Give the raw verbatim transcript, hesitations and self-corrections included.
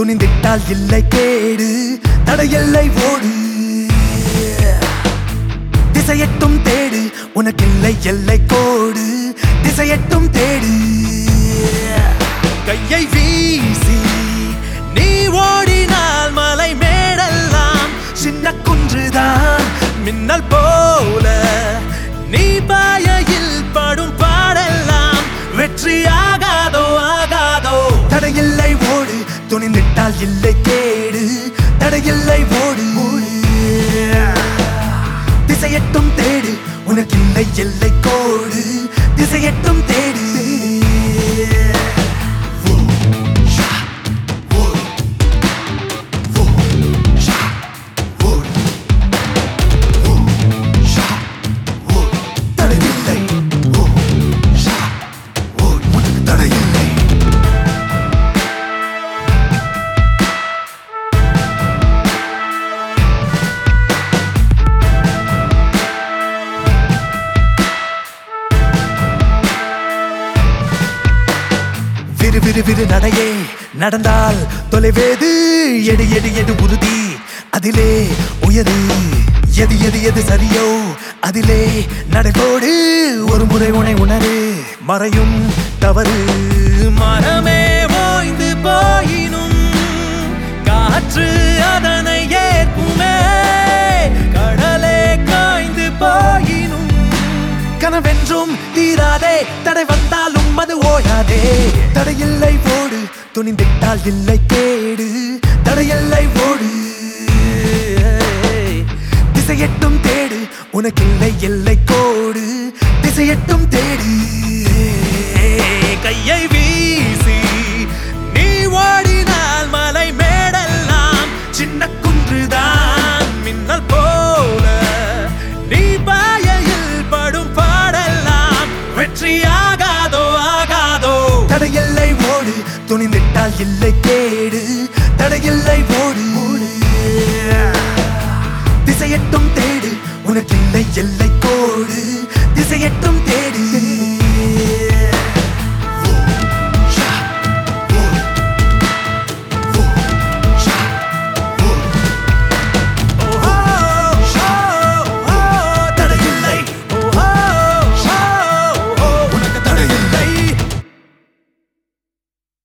துணிந்திட்டால் இல்லை கேடு தடையில்லை ஓடு திசையட்டும் தேடு உனக்கில்லை எல்லை கோடு திசையட்டும் தேடு கையை வீசி நீ ஓடினால் மலை மேடெல்லாம் சின்ன குன்றுதான் மின்னல் போல நீ பாயையில் படும் பாடெல்லாம் வெற்றியாகாதோ ஆகாதோ தடையில்லை ஓடு துணிந்திட்டால் இல்லை கேடு தடையில்லை ஓடு திசையட்டும் தேடு உனக்கில்லை எல்லை கோடு திசையட்டும் தேடு விரு விரு விரு நடையே நடந்தால் தொலைவேது எடு எடு எடு உறுதி அதிலே உயரு எது எது எது சரியோ அதிலே நடைபோடு ஒரு முறை உனை உணரு மறையும் தவறு மரமே ஓய்ந்து போயினும் காற்று அதனை ஏற்குமே கடலே காய்ந்து போயினும் கனவென்றும் தீராதே தடை வந்தாலும் அது ஓயாதே தடையில்லை ஓடு துணிந்திட்டால் இல்லை கேடு தடையில்லை ஓடு திசையட்டும் தேடு உனக்கில்லை எல்லை கோடு திசையட்டும் தேடு கையை வீசி நீ ஓடினால் மலை மேடெல்லாம் சின்ன குன்றுதான் மின்னல் போல நீ பாயையில் படும் பாடெல்லாம் வெற்றியாகாதோ ஆகாதோ தடையில்லை ஓடு துணிந்திட்டால் இல்லை கேடு தடையில்லை ஓடு திசையட்டும் தேடு உனக்கில்லை எல்லை கோடு திசையட்டும்